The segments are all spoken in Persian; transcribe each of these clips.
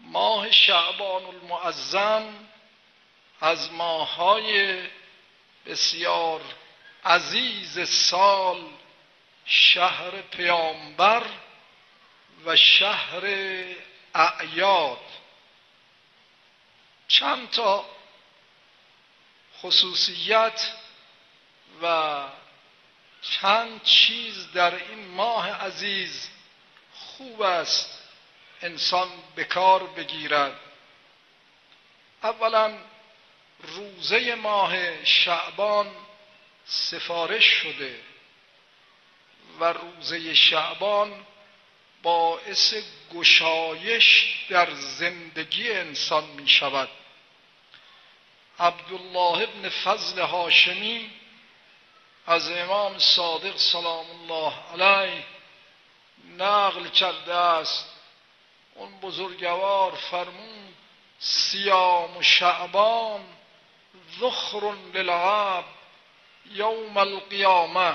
ماه شعبان المعظم از ماه‌های بسیار عزیز سال، شهر پیامبر و شهر اعیاد. چند تا خصوصیت و چند چیز در این ماه عزیز خوب است انسان به کار بگیرد. اولا روزه ماه شعبان سفارش شده و روزه شعبان باعث گشایش در زندگی انسان می شود. عبدالله ابن فضل هاشمی از امام صادق سلام الله علیه نقل کرده است، اون بزرگوار فرمود: صیام شعبان ذخر للعبد یوم القیامه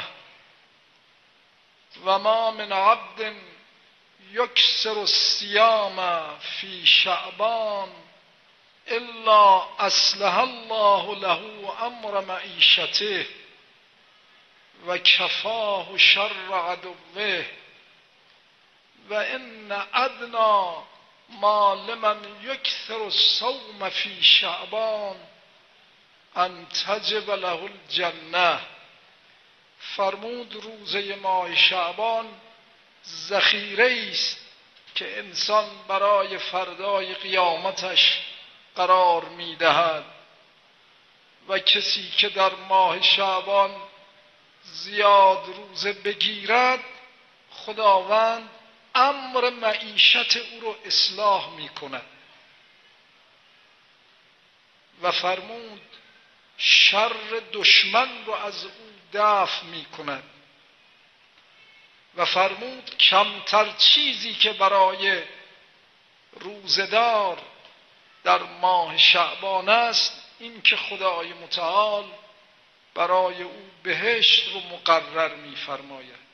و ما من عبد یکثر الصیام فی شعبان الا اصلح الله له امر معیشته و کفاه شر عدوه و ان ادنا ما لمن یکثر الصوم فی شعبان ان تجب له الجنه. فرمود روزه ماه شعبان ذخیره است که انسان برای فردای قیامتش قرار می‌دهد و کسی که در ماه شعبان زیاد روزه بگیرد خداوند امر معیشت او رو اصلاح می‌کند و فرمود شر دشمن رو از او دفع می‌کند و فرمود کمتر چیزی که برای روزه‌دار در ماه شعبان است این که خدای متعال برای او بهشت رو مقرر می‌فرماید.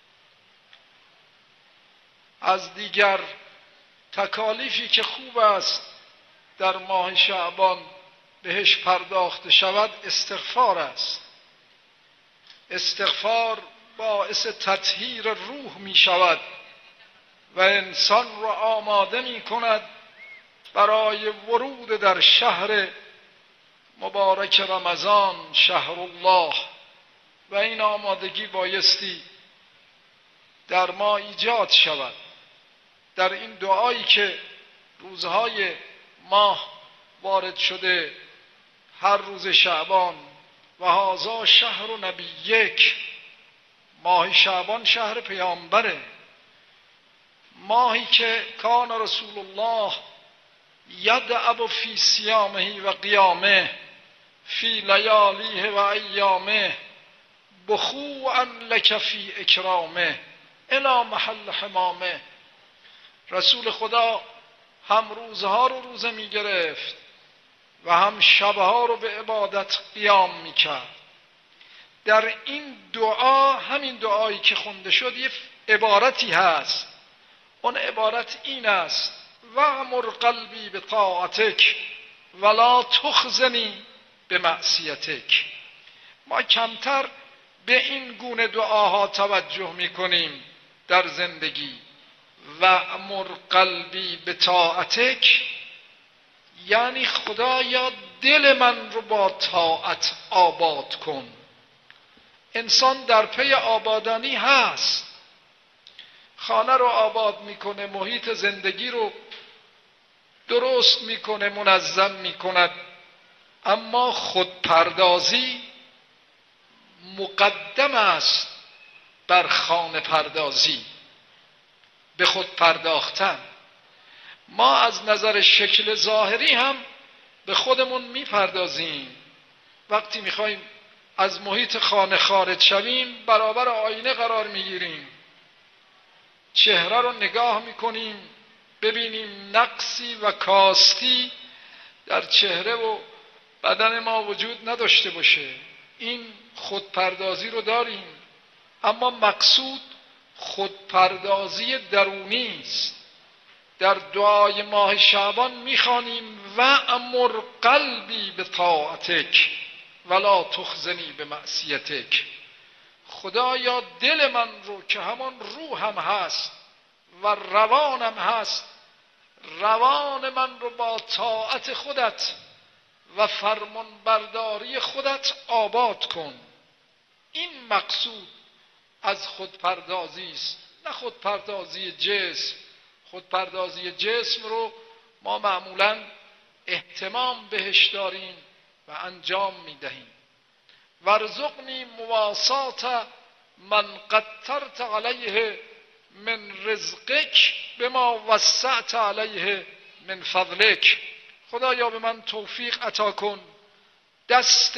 از دیگر تکالیفی که خوب است در ماه شعبان بهش پرداخته شود استغفار است. استغفار باعث تطهیر روح می شود و انسان را آماده می کند برای ورود در شهر مبارک رمضان، شهر الله، و این آمادگی بایستی در ما ایجاد شود. در این دعایی که روزهای ماه وارد شده هر روز شعبان و هذا شهر نبیک، ماه شعبان شهر پیامبره، ماهی که کان رسول الله یدعب فی صیامه و قیامه فی لیالیه و ایامه بخوعا لک فی اکرامه الی محل حمامه. رسول خدا هم روزها رو روزه می گرفت و هم شبها رو به عبادت قیام می کرد. در این دعا، همین دعایی که خونده شد، یه عبارتی هست. اون عبارت این است: وَأْمُرْ قلبی بطاعتک ولا تخزنی بمعصیتک. ما کمتر به این گونه دعاها توجه میکنیم در زندگی. وَأْمُرْ قلبی بطاعتک یعنی خدایا دل من رو با طاعت آباد کن. انسان در پی آبادانی هست، خانه رو آباد میکنه، محیط زندگی رو درست میکنه، منظم میکند، اما خودپردازی مقدم است بر خانه پردازی، به خود پرداختن. ما از نظر شکل ظاهری هم به خودمون میپردازیم. وقتی میخوایم از محیط خانه خارج شویم برابر آینه قرار میگیریم، چهره رو نگاه میکنیم ببینیم نقصی و کاستی در چهره و بدن ما وجود نداشته باشه. این خودپردازی رو داریم، اما مقصود خودپردازی درونی است. در دعای ماه شعبان میخوانیم وأمر قلبی به طاعتک ولا تخزنی به معصیتک. خدایا دل من رو که همان روحم هست و روانم هست، روان من رو با طاعت خودت و فرمان برداری خودت آباد کن. این مقصود از خودپردازی است، نه خودپردازی جسم. خودپردازی جسم رو ما معمولاً اهتمام بهش داریم و انجام میدهیم. وارزقنی مواسات من قدرت علیه من رزقک بما وسعت علیه من فضلک. خدایا به من توفیق عطا کن دست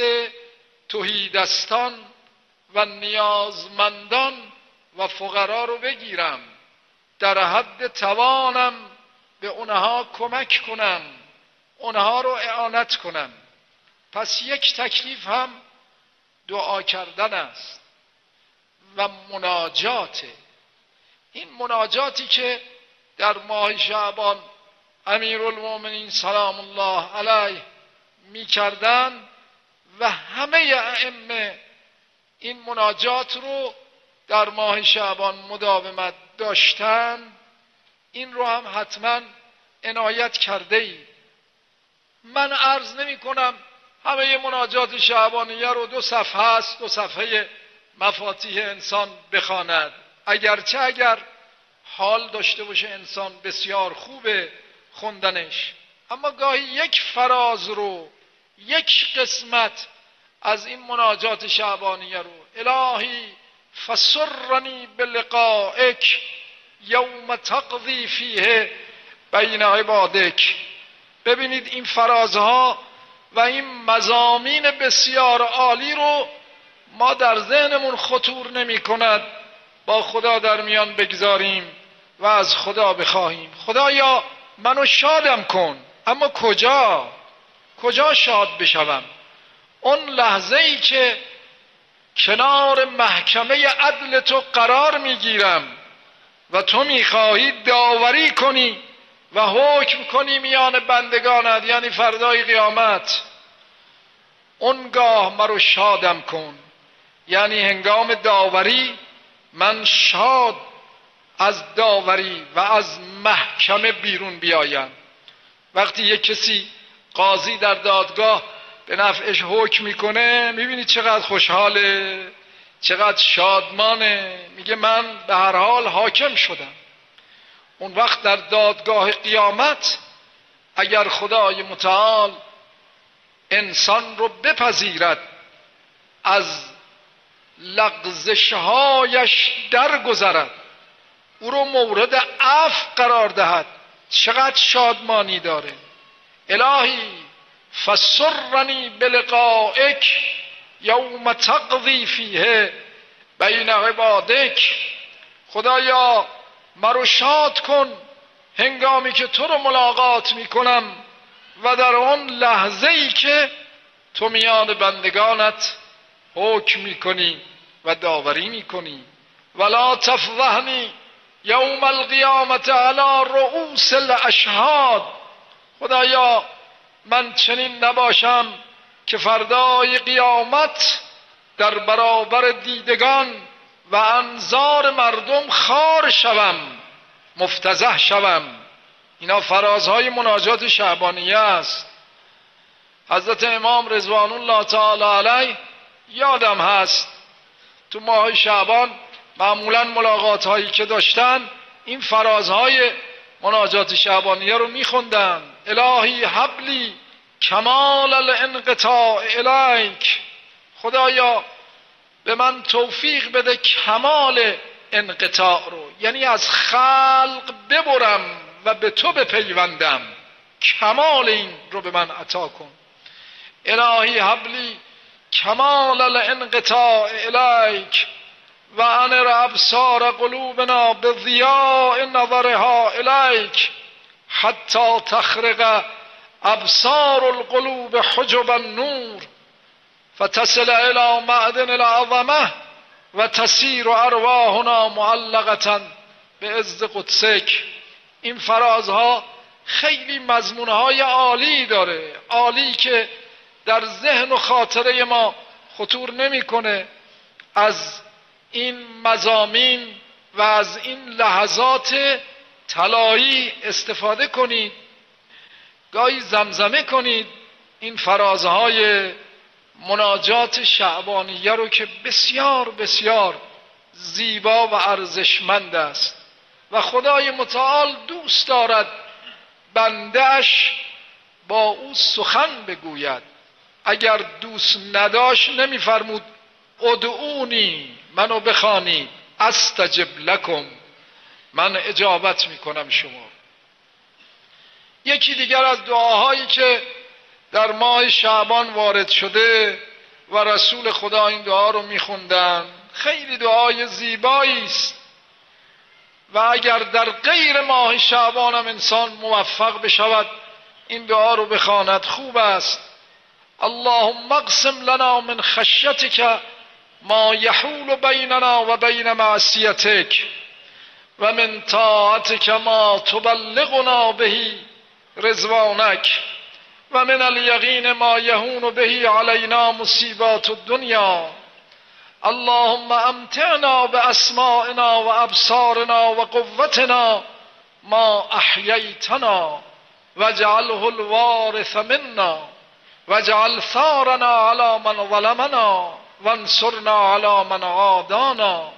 تهیدستان و نیازمندان و فقرا رو بگیرم، در حد توانم به اونها کمک کنم، اونها رو اعانت کنم. پس یک تکلیف هم دعا کردن است و مناجاته. این مناجاتی که در ماه شعبان امیرالمومنین سلام الله علیه می کردن و همه ائمه این مناجات رو در ماه شعبان مداومت داشتن، این رو هم حتما عنایت کرده ای. من عرض نمی کنم همه مناجات شعبانیه رو 2 صفحه است 2 صفحه مفاتیح انسان بخواند، اگرچه اگر حال داشته باشه انسان بسیار خوبه خوندنش، اما گاهی یک فراز رو، یک قسمت از این مناجات شعبانیه رو الهی فسرنی بلقائک یوم تقضی فیه بین عبادک. ببینید این فرازها و این مضامین بسیار عالی رو ما در ذهنمون خطور نمی کند با خدا در میان بگذاریم و از خدا بخواهیم خدایا منو شادم کن. اما کجا شاد بشوم؟ اون لحظه ای که کنار محکمه عدل تو قرار میگیرم و تو میخواهی داوری کنی و حکم کنی میان بندگانت، یعنی فردای قیامت، اونگاه مرو شادم کن. یعنی هنگام داوری من شاد از داوری و از محکمه بیرون بیایم. وقتی یک کسی قاضی در دادگاه به نفعش حکم میکنه میبینید چقدر خوشحاله، چقدر شادمانه، میگه من به هر حال حاکم شدم. اون وقت در دادگاه قیامت اگر خدای متعال انسان رو بپذیرد، از لغزشهایش درگذرد، او رو مورد عفو قرار دهد، چقدر شادمانی داره. الهی فسرنی بلقائک یوم تقضی فیه بین عبادک. خدایا مرو شاد کن هنگامی که تو رو ملاقات میکنم و در آن لحظه ای که تو میان بندگانت حکم میکنی و داوری میکنی. ولا تفضحنی یوم القیامت علی رؤوس الاشهاد. خدایا من چنین نباشم که فردای قیامت در برابر دیدگان و انظار مردم خار شوم، مفتضح شوم. اینا فرازهای مناجات شعبانیه است. حضرت امام رضوان الله تعالی علیه یادم هست تو ماه شعبان معمولا ملاقات هایی که داشتن این فرازهای مناجات شعبانیه رو میخوندن. الهی حبلی کمال الانقطاع الیک. خدایا به من توفیق بده کمال انقطاع رو، یعنی از خلق ببرم و به تو بپیوندم، کمال این رو به من عطا کن. الهی حبلی کمال الانقطاع الیک و انر ابصار قلوبنا بضیاء نظرها الیک حتی تخرق ابصار القلوب حجب النور فتصل الى معدن العظمه و تسیر ارواحنا معلقه بعز قدسک. این فرازها خیلی مضمونهای عالی داره، عالی که در ذهن و خاطره ما خطور نمیکنه. از این مضامین و از این لحظات طلایی استفاده کنید، گاهی زمزمه کنید این فرازهای مناجات شعبانیه رو که بسیار بسیار زیبا و ارزشمند است و خدای متعال دوست دارد بنده‌اش با او سخن بگوید. اگر دوست نداشت نمیفرمود ادعونی، منو بخوانید، استجب لکم، من اجابت میکنم شما. یکی دیگر از دعاهایی که در ماه شعبان وارد شده و رسول خدا این دعا رو میخوندن، خیلی دعای زیبایی است و اگر در غیر ماه شعبان هم انسان موفق بشود این دعا رو بخواند خوب است. اللهم اقسم لنا من خشیتک ما یحول بیننا و بین معصیتک و من طاعتک ما تبلغنا به رضوانک و من الیقین ما یهون به علینا مصیبات الدنیا. اللهم امتعنا باسماعنا و ابصارنا و قوتنا ما احییتنا واجعله الوارث منا واجعل ثارنا على من ظلمنا وانصرنا على من عادانا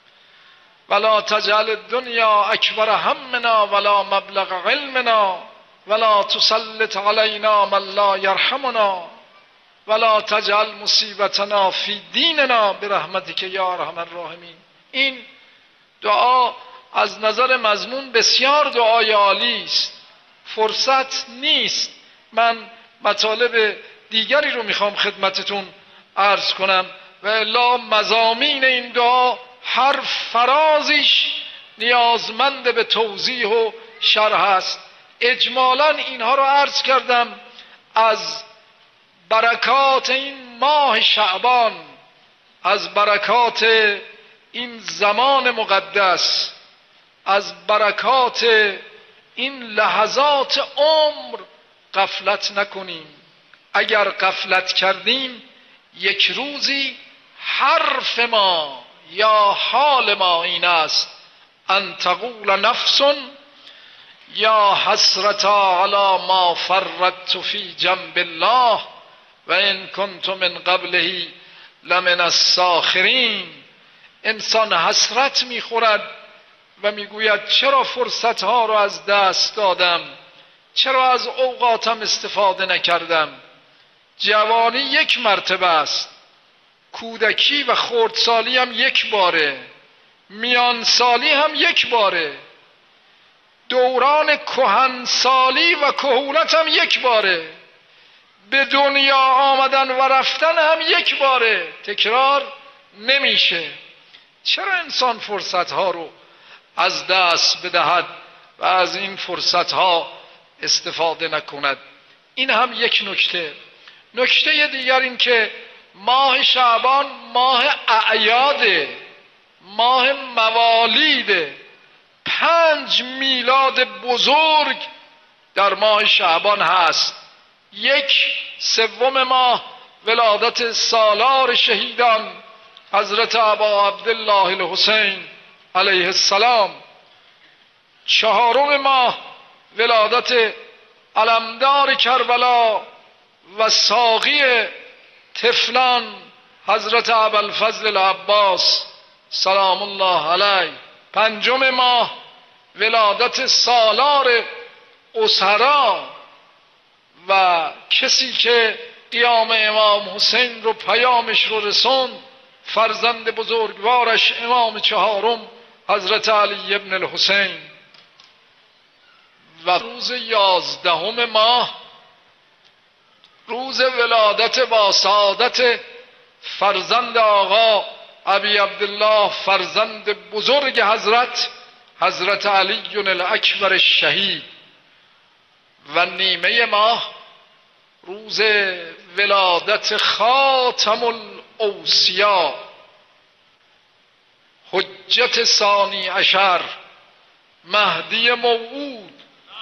ولا تجعل الدنيا اکبر همنا ولا مبلغ علمنا ولا تسلط علينا من لا يرحمنا ولا تجعل مصیبتنا فی دیننا برحمتک یا ارحم الراحمین. این دعا از نظر مضمون بسیار دعای عالی است. فرصت نیست من مطالب دیگری رو میخوام خدمتتون عرض کنم و الا مضامین این دعا هر فرازیش نیازمند به توضیح و شرح است. اجمالا اینها رو عرض کردم. از برکات این ماه شعبان، از برکات این زمان مقدس، از برکات این لحظات عمر غفلت نکنیم. اگر غفلت کردیم یک روزی حرف ما یا حال ما این است ان تقول نفس یا حسرتا علی ما فرطت فی جنب الله و ان کنت من قبله لمن الساخرین. انسان حسرت میخورد و میگوید چرا فرصت ها رو از دست دادم، چرا از اوقاتم استفاده نکردم. جوانی یک مرتبه است، کودکی و خردسالی هم یک باره، میانسالی هم یک باره، دوران کهنسالی و کهولت هم یک باره، به دنیا آمدن و رفتن هم یک باره، تکرار نمیشه. چرا انسان فرصت ها رو از دست بدهد و از این فرصت ها استفاده نکند؟ این هم یک نکته. نکته دیگر این که ماه شعبان ماه اعیاده، ماه موالیده. 5 میلاد بزرگ در ماه شعبان هست. 1/3 ماه ولادت سالار شهیدان حضرت ابا عبدالله الحسین علیه السلام. 4 ماه ولادت علمدار کربلا و ساقی طفلان حضرت ابوالفضل العباس سلام الله علیه. 5 ماه ولادت سالار اسرا و کسی که قیام امام حسین رو پیامش رو رسوند، فرزند بزرگوارش امام 4 حضرت علی ابن الحسین. و روز 11 ماه روز ولادت با سعادت فرزند آقا ابی عبدالله، فرزند بزرگ حضرت علی الاکبر الشهید. و نیمه ماه روز ولادت خاتم الاوصیا، حجت ثانی عشر، مهدی موعود،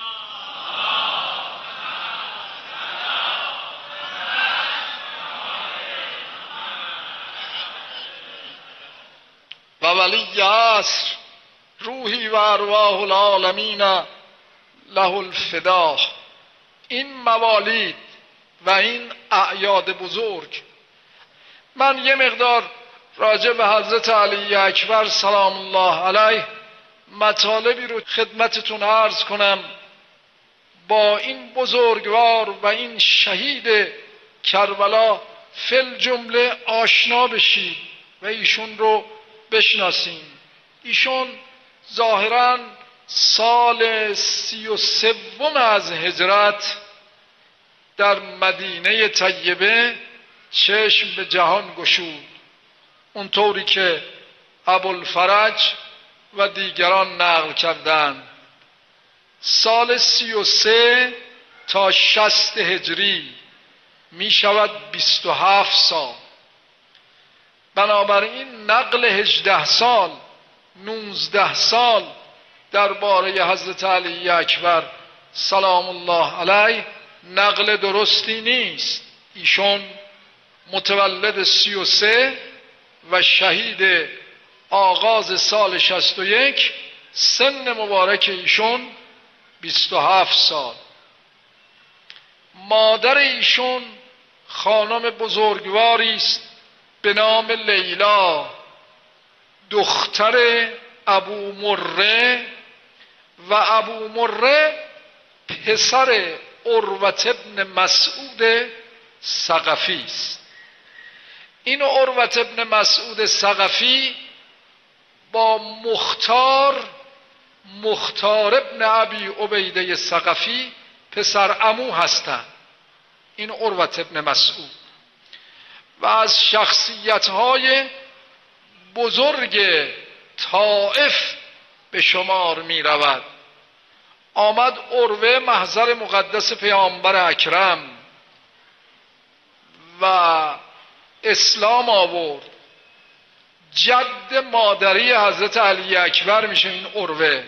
و ولی عصر روحی و ارواح العالمین له الفدا. این موالید و این اعیاد بزرگ، من یه مقدار راجع به حضرت علی اکبر سلام الله علیه مطالبی رو خدمتتون عرض کنم. با این بزرگوار و این شهید کربلا فل جمله آشنا بشید و ایشون رو بشناسیم. ایشون ظاهراً سال 33 از هجرت در مدینه طیبه چشم به جهان گشود، اونطوری که ابوالفرج و دیگران نقل کردند. سال 33 تا 60 هجری می شود 27 سال. بنابراین نقل 18 سال 19 سال درباره حضرت علی اکبر سلام الله علیه نقل درستی نیست. ایشون متولد 33 و شهید آغاز سال 61، سن مبارک ایشون 27 سال. مادر ایشون خانم بزرگواری است به نام لیلا، دختر ابو مره، و ابو مره پسر عروة ابن مسعود ثقفی است. این عروة ابن مسعود ثقفی با مختار ابن ابی عبیده ثقفی پسر عمو هستند. این عروة ابن مسعود و از شخصیت‌های بزرگ طائف به شمار می رود. آمد عروه محضر مقدس پیامبر اکرم و اسلام آورد. جد مادری حضرت علی اکبر میشه این عروه.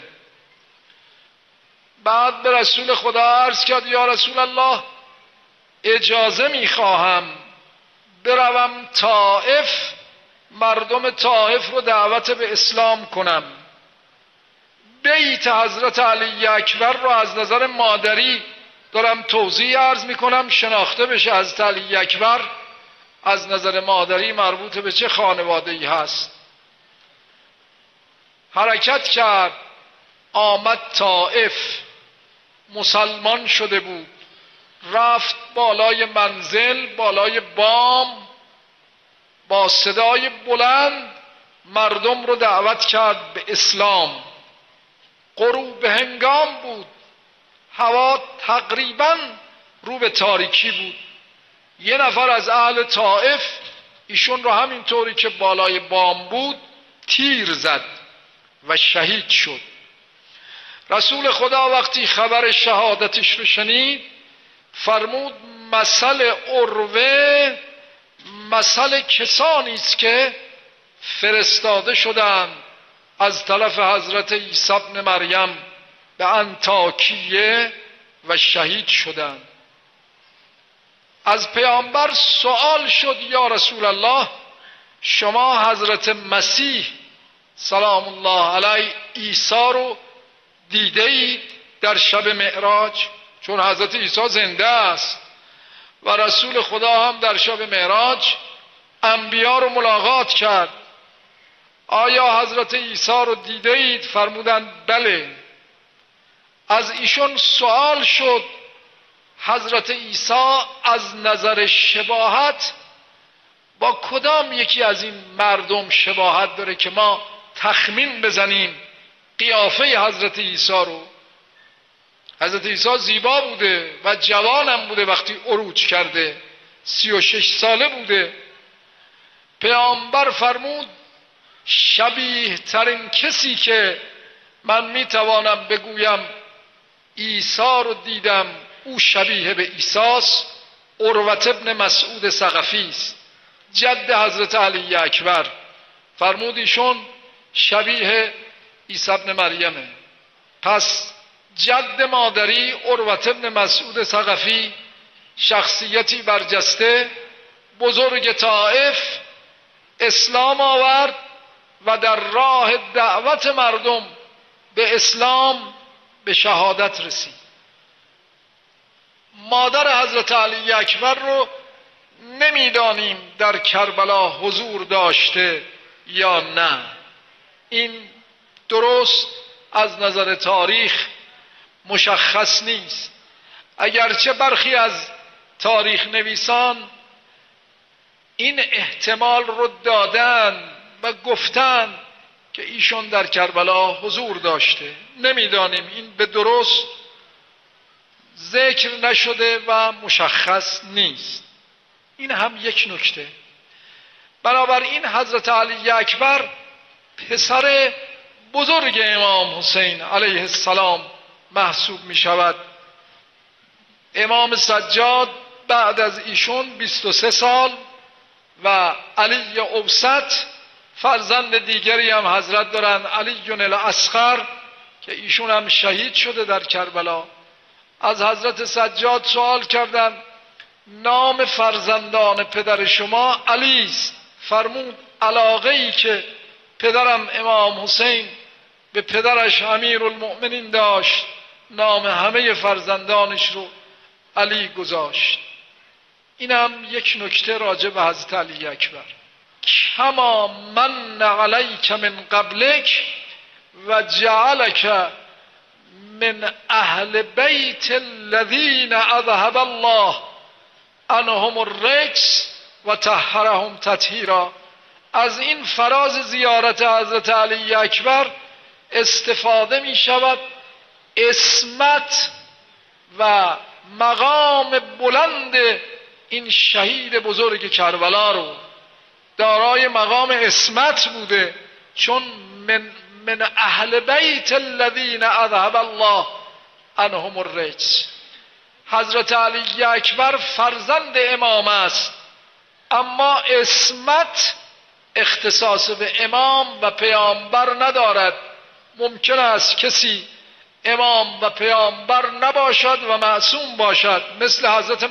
بعد به رسول خدا عرض کرد یا رسول الله اجازه میخواهم بروم طائف، مردم طائف رو دعوت به اسلام کنم. بیت حضرت علی اکبر رو از نظر مادری دارم توضیح عرض میکنم، شناخته بشه حضرت علی اکبر از نظر مادری مربوط به چه خانواده‌ای هست. حرکت کرد، آمد طائف، مسلمان شده بود، رفت بالای منزل، بالای بام، با صدای بلند مردم رو دعوت کرد به اسلام. غروب هنگام بود، هوا تقریبا رو به تاریکی بود. یه نفر از اهل طائف ایشون رو همینطوری که بالای بام بود تیر زد و شهید شد. رسول خدا وقتی خبر شهادتش رو شنید فرمود مثل عروه مثل کسانی است که فرستاده شدند از طرف حضرت عیسی ابن مریم به انطاکیه و شهید شدند. از پیامبر سوال شد یا رسول الله شما حضرت مسیح سلام الله علیه عیسی رو دیده اید در شب معراج؟ چون حضرت عیسی زنده است و رسول خدا هم در شب معراج انبیا رو ملاقات کرد. آیا حضرت عیسی رو دیده اید؟ فرمودند بله. از ایشون سوال شد حضرت عیسی از نظر شباهت با کدام یکی از این مردم شباهت داره که ما تخمین بزنیم قیافه حضرت عیسی رو؟ حضرت عیسی زیبا بوده و جوانم بوده وقتی عروج کرده، 36 ساله بوده. پیامبر فرمود شبیه ترین کسی که من میتوانم بگویم عیسی رو دیدم او شبیه به عیسی است، عروة ابن مسعود ثقفی است، جد حضرت علی اکبر. فرمود ایشون شبیه عیسی ابن مریمه. پس جد مادری عروة بن مسعود ثقفی شخصیتی برجسته، بزرگ طائف، اسلام آورد و در راه دعوت مردم به اسلام به شهادت رسید. مادر حضرت علی اکبر رو نمیدانیم در کربلا حضور داشته یا نه. این درست از نظر تاریخ مشخص نیست، اگرچه برخی از تاریخ نویسان این احتمال رو دادن و گفتن که ایشون در کربلا حضور داشته. نمیدانیم، این به درست ذکر نشده و مشخص نیست. این هم یک نکته. بنابراین حضرت علی اکبر پسر بزرگ امام حسین علیه السلام محسوب می شود. امام سجاد بعد از ایشون 23 سال و علی اوسط فرزند دیگری هم حضرت دارن، علی الاصغر، که ایشون هم شهید شده در کربلا. از حضرت سجاد سوال کردند نام فرزندان پدر شما علی است. فرمود علاقه ای که پدرم امام حسین به پدرش امیرالمؤمنین داشت، نام همه فرزندانش رو علی گذاشت. این هم یک نکته راجع به حضرت علی اکبر. کما من علیک من قبلک و جعلک من اهل بیت الذین اذهب الله عنهم الرجس و طهرهم تطهیرا. از این فراز زیارت حضرت علی اکبر استفاده می شود عصمت و مقام بلند این شهید بزرگ کربلا رو. دارای مقام عصمت بوده، چون من اهل بیت الذین اذهب الله عنهم الرجس. حضرت علی اکبر فرزند امام است، اما عصمت اختصاص به امام و پیامبر ندارد. ممکن است کسی امام و پیامبر نباشد و معصوم باشد، مثل حضرت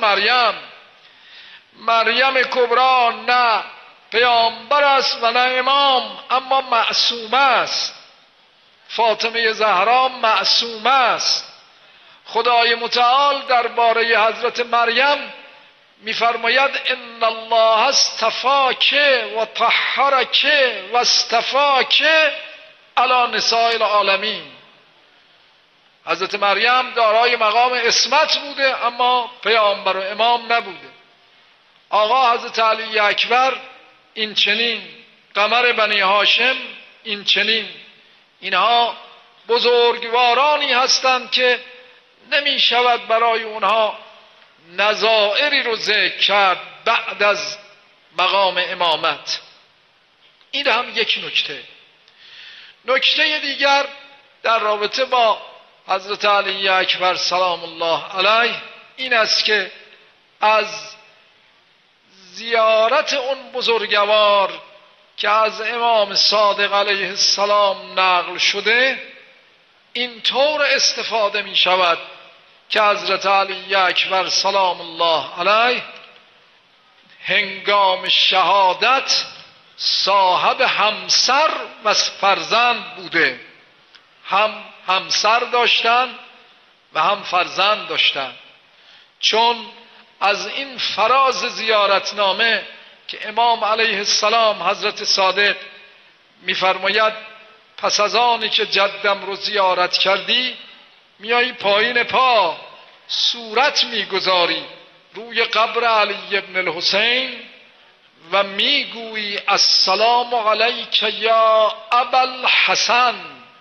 مریم کبری نه پیامبر است و نه امام، اما معصوم است. فاطمه زهرا معصوم است. خدای متعال درباره حضرت مریم می‌فرماید ان الله اصطفاک و طهرک و اصطفاک علی نساء العالمین. حضرت مریم دارای مقام عصمت بوده، اما پیامبر و امام نبوده. آقا حضرت علی اکبر این چنین، قمر بنی هاشم این چنین. اینها بزرگوارانی هستند که نمی شود برای اونها نظائری رو ذکر کرد بعد از مقام امامت. این هم یک نکته. نکته دیگر در رابطه با حضرت علی اکبر سلام الله علیه این است که از زیارت اون بزرگوار که از امام صادق علیه السلام نقل شده این طور استفاده می شود که حضرت علی اکبر سلام الله علیه هنگام شهادت صاحب همسر و فرزند بوده. هم همسر داشتن و هم فرزند داشتن. چون از این فراز زیارتنامه که امام علیه السلام حضرت صادق میفرماید پس از آنی که جدم رو زیارت کردی میایی پایین پا صورت میگذاری روی قبر علی ابن الحسین و میگویی السلام علیک یا ابوالحسن.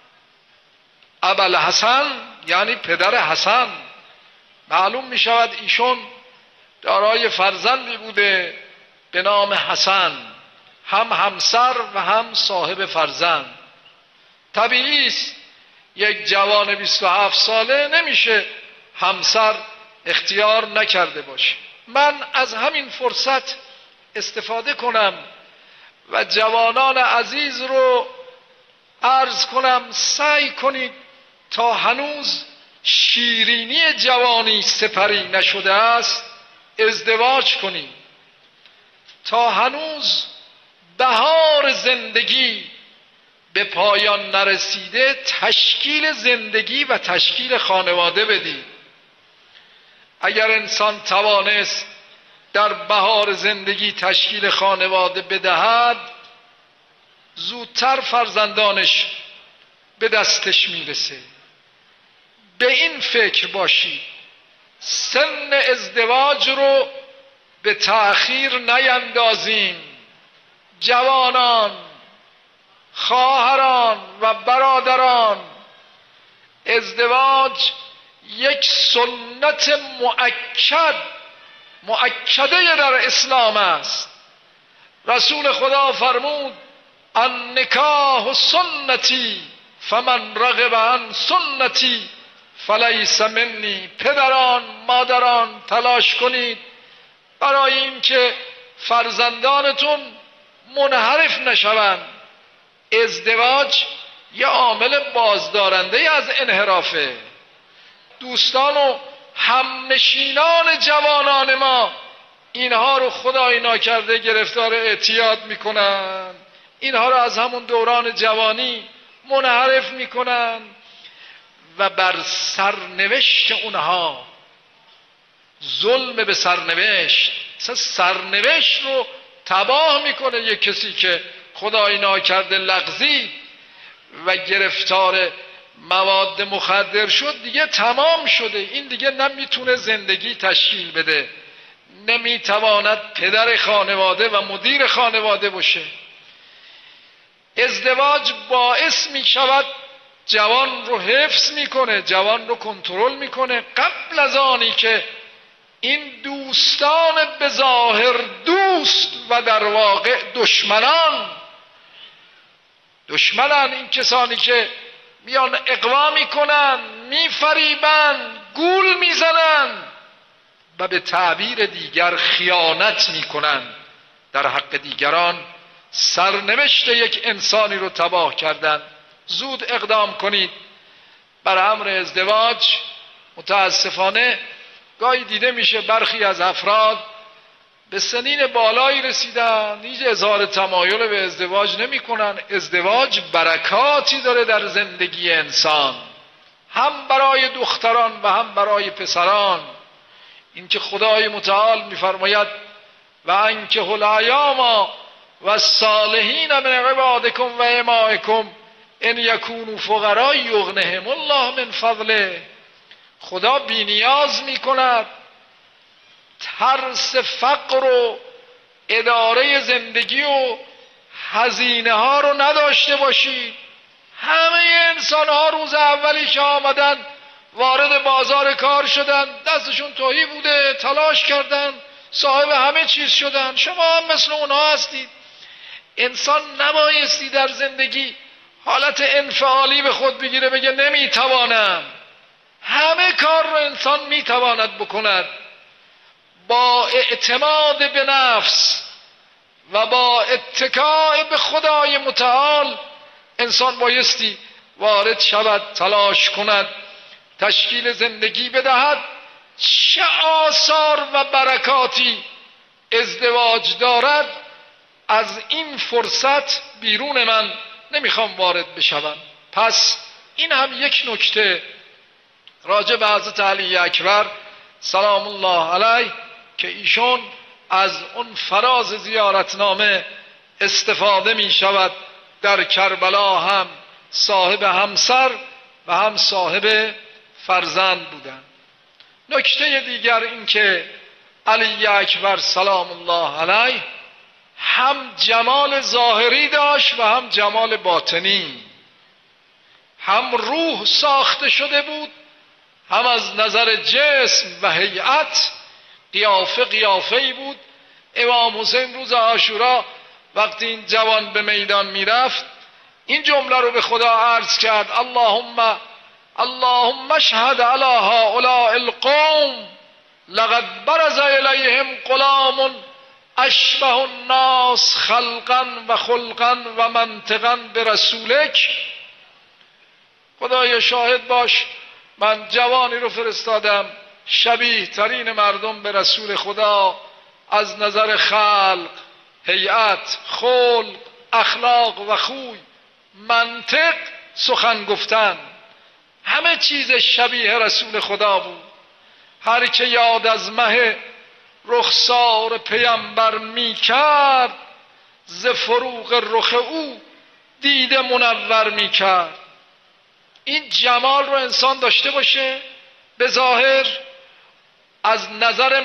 ابوالحسن یعنی پدر حسن. معلوم می شود ایشون دارای فرزندی بوده به نام حسن، هم همسر و هم صاحب فرزند. طبیعی است یک جوان 27 ساله نمیشه همسر اختیار نکرده باشه. من از همین فرصت استفاده کنم و جوانان عزیز رو عرض کنم سعی کنید تا هنوز شیرینی جوانی سپری نشده است ازدواج کنید. تا هنوز بهار زندگی به پایان نرسیده تشکیل زندگی و تشکیل خانواده بدید. اگر انسان توانست در بهار زندگی تشکیل خانواده بدهد، زودتر فرزندانش به دستش میرسه. به این فکر باشید سن ازدواج رو به تأخیر نیندازیم. جوانان، خواهران و برادران، ازدواج یک سنت مؤکده در اسلام است. رسول خدا فرمود النکاح سنتی فمن رغب عن سنتی فلیس منی. پدران، مادران، تلاش کنید برای اینکه فرزندانتون منحرف نشوند. ازدواج یه عامل بازدارنده از انحرافه. دوستان و همنشینان جوانان ما اینها رو خدای ناکرده گرفتار اعتیاد میکنن، اینها رو از همون دوران جوانی منحرف میکنن و بر سرنوشت اونها ظلم به سرنوشت. سرنوشت رو تباه میکنه یک کسی که خدای ناکرده لغزید و گرفتار مواد مخدر شد. دیگه تمام شده. این دیگه نمیتونه زندگی تشکیل بده، نمیتواند پدر خانواده و مدیر خانواده باشه. ازدواج باعث میشود جوان رو حفظ میکنه، جوان رو کنترل میکنه قبل از آنی که این دوستان به ظاهر دوست و در واقع دشمنان، این کسانی که میان اغوا میکنن، میفریبن، گول میزنن و به تعبیر دیگر خیانت میکنن در حق دیگران، سرنوشت یک انسانی رو تباه کردن. زود اقدام کنید بر امر ازدواج. متاسفانه گاهی دیده میشه برخی از افراد به سنین بالایی رسیدن، هیچ اظهار تمایل به ازدواج نمی کنن. ازدواج برکاتی داره در زندگی انسان، هم برای دختران و هم برای پسران. اینکه خدای متعال میفرماید و انکحوا الایام و الصالحین من عبادکم و امائکم ان یکونوا فقراء یغنهم الله من فضله. خدا بی‌نیاز میکند. ترس فقر و اداره زندگی و هزینه ها رو نداشته باشید. همه انسان ها روز اولی که آمدن وارد بازار کار شدن، دستشون تهی بوده، تلاش کردن، صاحب همه چیز شدن. شما هم مثل اونها هستید. انسان نبایستی در زندگی حالت انفعالی به خود بگیره، بگه نمیتوانم. همه کار رو انسان میتواند بکند. با اعتماد به نفس و با اتکاء به خدای متعال انسان بایستی وارد شود، تلاش کند، تشکیل زندگی بدهد. چه آثار و برکاتی ازدواج دارد، از این فرصت بیرون من نمیخوام وارد بشوم. پس این هم یک نکته راجع به حضرت علی اکبر سلام الله علیه که ایشون از اون فراز زیارتنامه استفاده می شود. در کربلا هم صاحب همسر و هم صاحب فرزند بودند. نکته دیگر این که علی اکبر سلام الله علیه هم جمال ظاهری داشت و هم جمال باطنی. هم روح ساخته شده بود، هم از نظر جسم و هیئت قیافه‌ای بود. امام حسین روز عاشورا وقتی این جوان به میدان میرفت این جمله رو به خدا عرض کرد: اللهم اشهد علی هؤلاء القوم لقد برز الیهم غلام اشبه الناس خلقا و خلقا و منطقا برسولک. خدایا شاهد باش، من جوانی رو فرستادم شبیه ترین مردم به رسول خدا، از نظر خلق، هیئت، خلق، اخلاق و خوی، منطق، سخن گفتن، همه چیز شبیه رسول خدا بود. هر که یاد از مه رخسار پیمبر می کرد، ز فروغ رخ او دیده منور می کرد. این جمال رو انسان داشته باشه، به ظاهر از نظر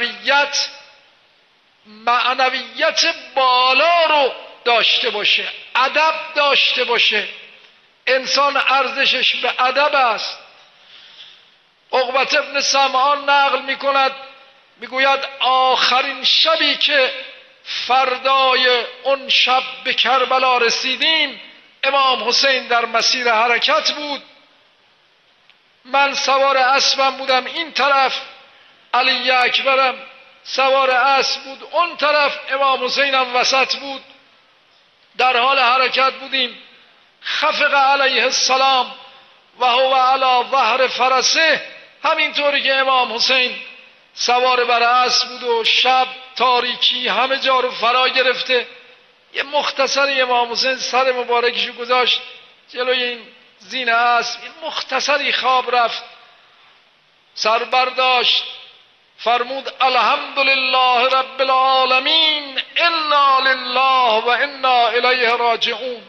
معنویت بالا رو داشته باشه، ادب داشته باشه. انسان ارزشش به ادب است. عقبة ابن سمعان نقل می کند، می گوید آخرین شبی که فردای اون شب به کربلا رسیدیم، امام حسین در مسیر حرکت بود. من سوار اسبم بودم این طرف، علی اکبرم سوار اسب بود اون طرف، امام حسینم وسط بود. در حال حرکت بودیم. خفق علیه السلام و هو علی ظهر فرسه، همینطوری که امام حسین سوار بر اسب بود و شب تاریکی همه جا رو فرا گرفته، یه مختصری امام حسین سر مبارکشو گذاشت جلوی این زین اسب، این مختصری خواب رفت، سر برداشت، فرمود الحمدلله رب العالمین انا لله و انا الیه راجعون.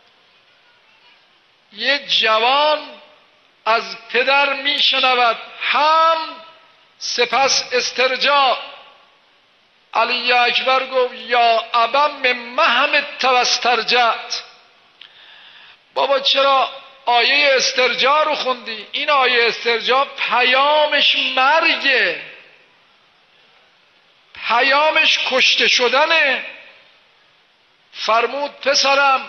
یه جوان از پدر میشنود حمد، سپس استرجاع. علی اکبر گفت یا ابا مما حمدت و استرجعت. بابا چرا آیه استرجاع رو خوندی؟ این آیه استرجاع پیامش مرگه، پیامش کشته شدنه. فرمود پسرم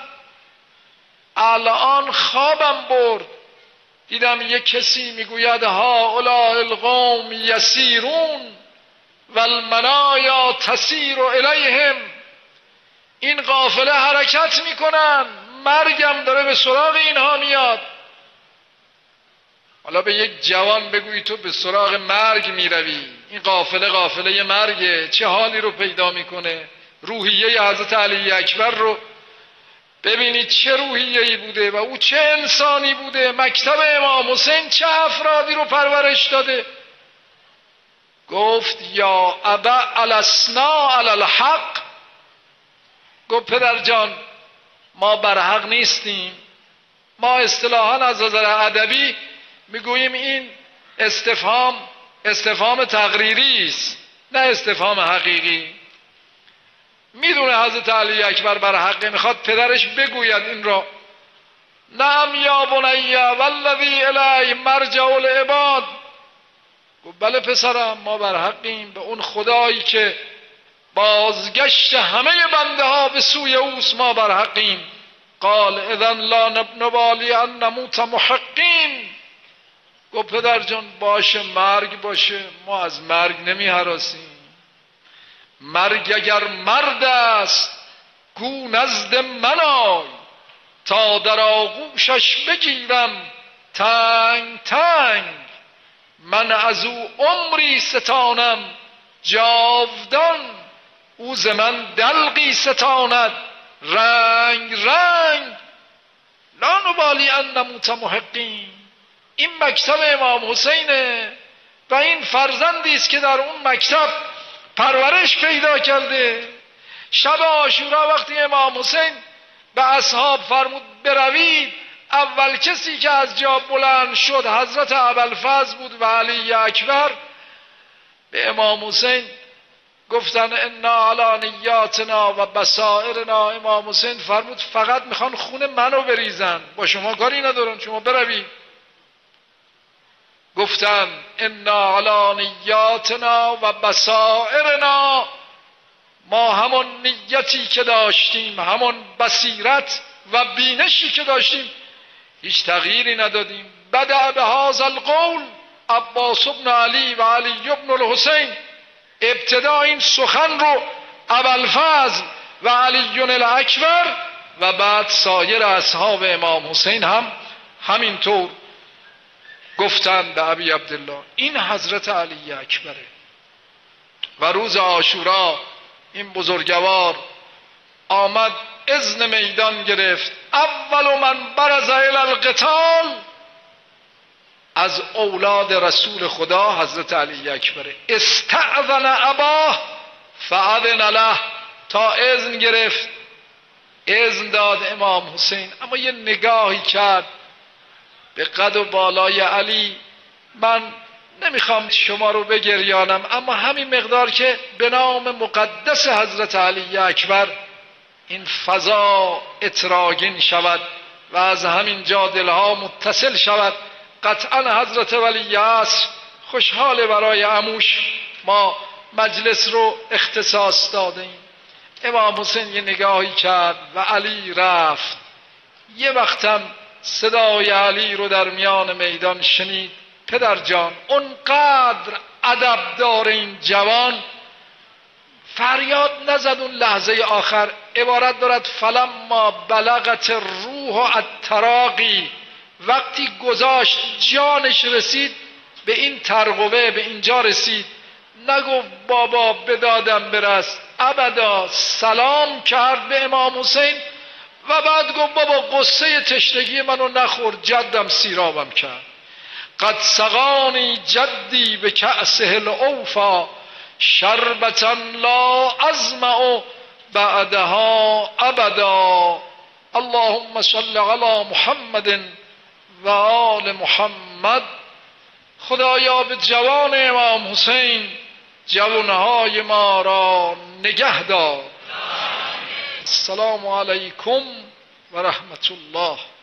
الان خوابم برد، دیدم یک کسی میگوید هؤلاء القوم یسیرون و المنایا تسیر الیهم، این قافله حرکت میکنن، مرگم داره به سراغ اینها میاد. حالا به یک جوان بگویی تو به سراغ مرگ میروی، این قافله مرگه، چه حالی رو پیدا میکنه؟ روحیه حضرت علی اکبر رو ببینید چه روحیه‌ای بوده و او چه انسانی بوده. مکتب امام حسین چه افرادی رو پرورش داده. گفت یا ابا الاسنا علی الحق، گفت پدر جان ما بر حق نیستیم. ما اصطلاحاً از نظر ادبی میگوییم این استفهام تقریری است، نه استفهام حقیقی. میدونه حضرت علی اکبر بر حقه، میخواد پدرش بگوید این را. نعم یا بنی والذی الیه مرجع العباد. گفت بله پسرم ما بر حقیم، به اون خدایی که بازگشت همه بنده ها به سوی اوست ما بر حقیم. قال اذن لا نبالی ان نموت محقین. گفت پدر جان باشه مرگ باشه، ما از مرگ نمی هراسیم. مرگ اگر مرد است گو نزد من آی، تا در آغوشش بگیرم تنگ تنگ. من از او عمری ستانم جاودان، او ز من دلقی ستاند رنگ رنگ. لا نبالی ان نموت محقین. این مکتب امام حسینه و این فرزندی است که در اون مکتب پرورش پیدا کرده. شب عاشورا وقتی امام حسین به اصحاب فرمود بروید، اول کسی که از جا بلند شد حضرت ابوالفضل بود و علی اکبر. به امام حسین گفتن انا علی نیاتنا و بصائرنا. امام حسین فرمود فقط میخوان خون منو بریزن، با شما کاری ندارن، شما بروید. گفتن انا علی نیاتنا و بصائرنا، ما همون نیتی که داشتیم، همون بصیرت و بینشی که داشتیم هیچ تغییری ندادیم. بدأ بهذا القول عباس بن علی و علی بن الحسین. ابتدا این سخن رو ابوالفضل و علی الاکبر و بعد سایر اصحاب امام حسین هم همینطور گفتند به ابی عبدالله این حضرت علی اکبره. و روز عاشورا این بزرگوار آمد اذن میدان گرفت. اول من برز الی القتال از اولاد رسول خدا حضرت علی اکبره. استأذن اباه فاذن له، تا اذن گرفت اذن داد امام حسین. اما یه نگاهی کرد به قد و بالای علی. من نمیخوام شما رو بگریانم، اما همین مقدار که به نام مقدس حضرت علی اکبر این فضا اطراگین شود و از همین جا دلها متصل شود. قطعا حضرت ولی عصر خوشحال برای عموش ما مجلس رو اختصاص داده ایم. امام حسین یه نگاهی کرد و علی رفت. یه وقتم صدای علی رو در میان میدان شنید. پدر جان، اونقدر ادب داره این جوان، فریاد نزد اون لحظه آخر. عبارت دارد فلما بلغت الروح التراقی، وقتی گذاشت جانش رسید به این ترقوه، به اینجا رسید، نگفت بابا بدادم برست، ابدا. سلام کرد به امام حسین و بعد گفت بابا قصه تشنگی منو نخور، جدم سیرابم کرد. قد سقانی جدی به کأسه الاوفا شربتا لا ازمع بعدها ابدا. اللهم صل علی محمد و آل محمد. خدایا به جوان امام حسین جوانهای ما را نگه دار. السلام علیکم و رحمت الله.